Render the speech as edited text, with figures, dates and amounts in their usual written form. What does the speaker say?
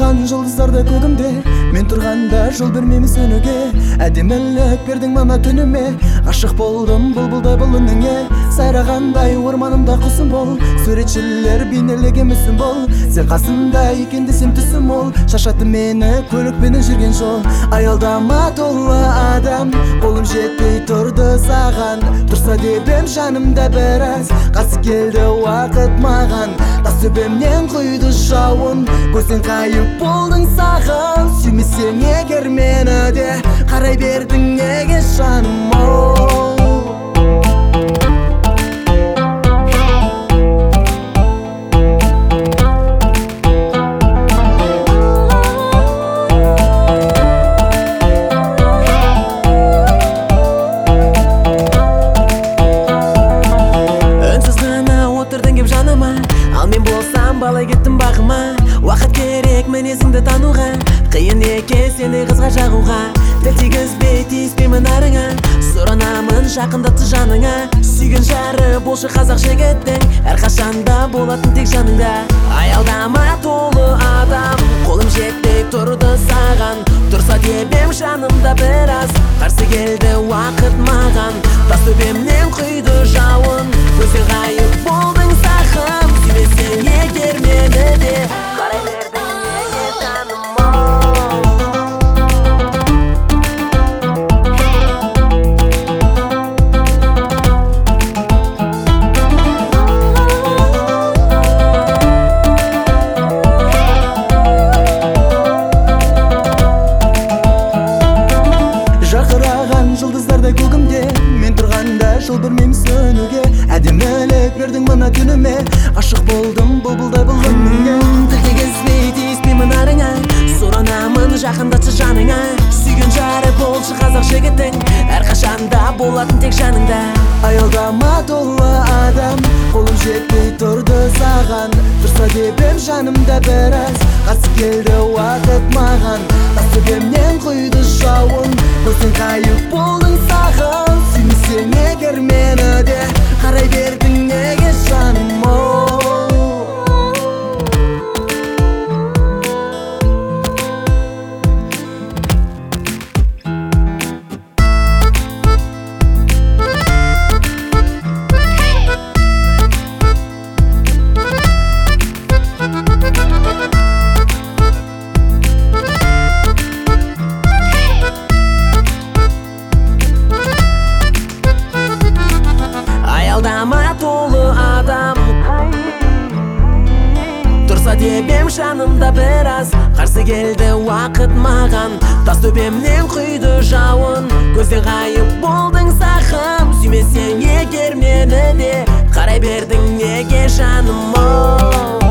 жарқыраған жұлдыздарда көгімде, мен тұрғанда жол бермеймін сөнуге. Әдемілік бердің мана түніме, ғашық болдым бұлбұлдай бұл үніңе. Сайрағандай орманымда құсым бол, суретшілер бейнелеген мүсін бол. Сен қасымда екен десем түсім ол, шашаты мені көлікпенен жүрген жол. Аялдама толы адам, қолым жетпей тұрды саған. Тұрса дебем жанымда біраз, қарсы келді уақыт маған. Тас төбемнен құйды жауын, көрсең қайып болдың саған. Сүймесең егер мені де, қарай бердің неге жаным оу. Ал мен болсам бала кеттім бағыма. Уақыт керек мінезіңді тануға, қиын екен сені қызға жағуға. Тіл тигізбей тиіспеймін арыңа, сұранамын жақындатты жаныңа. Сүйген жары болшы қазақ жігіттің, әрқашанда болатын тек жаныңда. Аялдама толы адам, қолым жетпей тұрды саған. Тұрса дебем жанымда біраз, қарсы келді уақыт маған. Тас төбемнен құйды жауын, көзден ғайып болдың сағым. Сүймесең егер мені де, қарай бердің неге жаным оу. Жарқыраған жұлдыздарда көгімде, мен тұрғанда жол бермеймін сөнуге. Әдемілік бердің мына түніме, ғашық болдым бұлбұлдай бұл үніңе. Тіл тигізбей тиіспеймін арыңа, сұранамын жақындатшы жаныңа. Сүйген жары болшы қазақ жігіттің, әрқашанда болатын тек жаныңда. Аялдама толы адам, қолым жетпей тұрды саған. Тұрса дебем жанымда біраз, қарсы келді уақыт маған. Тас төбемнен құйды жауын, көрсең қайып болдың саған. Сүймесең егер мені де, қарай бердің неге жаным оу. Аялдама толы адам, тұрса дебем жанымда біраз, қарсы келді уақыт маған. Тас төбемнен құйды жауын, көзден ғайып болдың сағым. Сүймесең егер мені де, қарай бердің неге жаным оу.